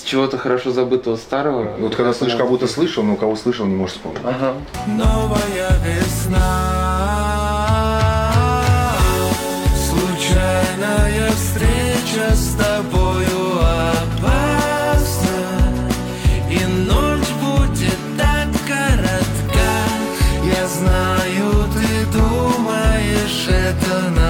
чего-то хорошо забытого старого. Вот когда слышишь, как будто слышал, но кого слышал, не можешь вспомнить. Ага. Новая весна, случайная встреча с тобою опасна, и ночь будет так коротка. Я знаю, ты думаешь, это